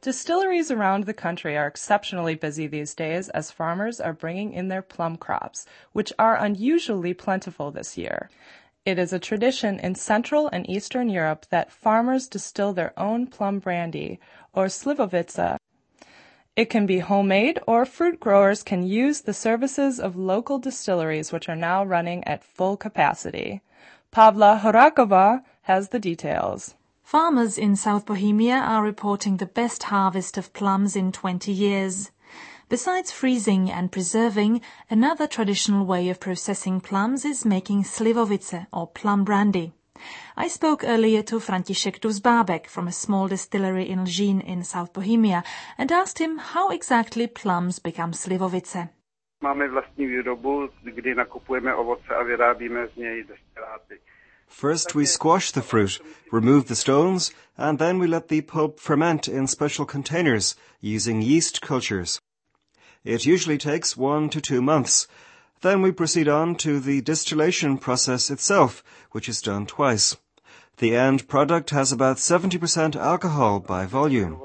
Distilleries around the country are exceptionally busy these days as farmers are bringing in their plum crops, which are unusually plentiful this year. It is a tradition in Central and Eastern Europe that farmers distill their own plum brandy, or slivovice. It can be homemade, or fruit growers can use the services of local distilleries which are now running at full capacity. Pavla Horakova has the details. Farmers in South Bohemia are reporting the best harvest of plums in 20 years. Besides freezing and preserving, another traditional way of processing plums is making slivovice, or plum brandy. I spoke earlier to František Duzbábek from a small distillery in Lžín in South Bohemia and asked him how exactly plums become slivovice. Máme vlastní výrobu, kdy nakupujeme ovoce a vyrábíme z něj destiláty. First we squash the fruit, remove the stones, and then we let the pulp ferment in special containers using yeast cultures. It usually takes 1 to 2 months. Then we proceed on to the distillation process itself, which is done twice. The end product has about 70% alcohol by volume.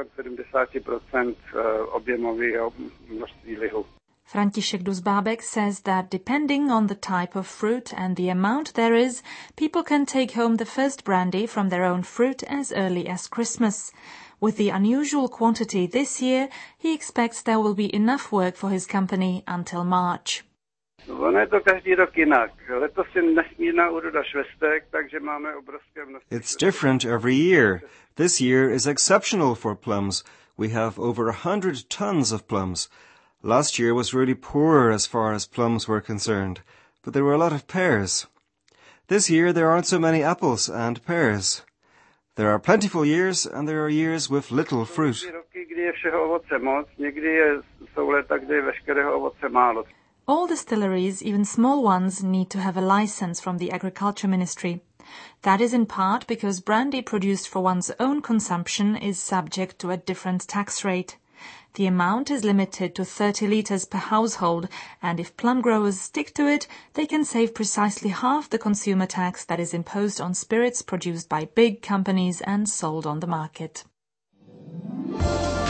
František Duzbábek says that depending on the type of fruit and the amount there is, people can take home the first brandy from their own fruit as early as Christmas. With the unusual quantity this year, he expects there will be enough work for his company until March. It's different every year. This year is exceptional for plums. We have over 100 tons of plums. Last year was really poor as far as plums were concerned, but there were a lot of pears. This year there aren't so many apples and pears. There are plentiful years and there are years with little fruit. All distilleries, even small ones, need to have a license from the Agriculture Ministry. That is in part because brandy produced for one's own consumption is subject to a different tax rate. The amount is limited to 30 liters per household, and if plum growers stick to it, they can save precisely half the consumer tax that is imposed on spirits produced by big companies and sold on the market.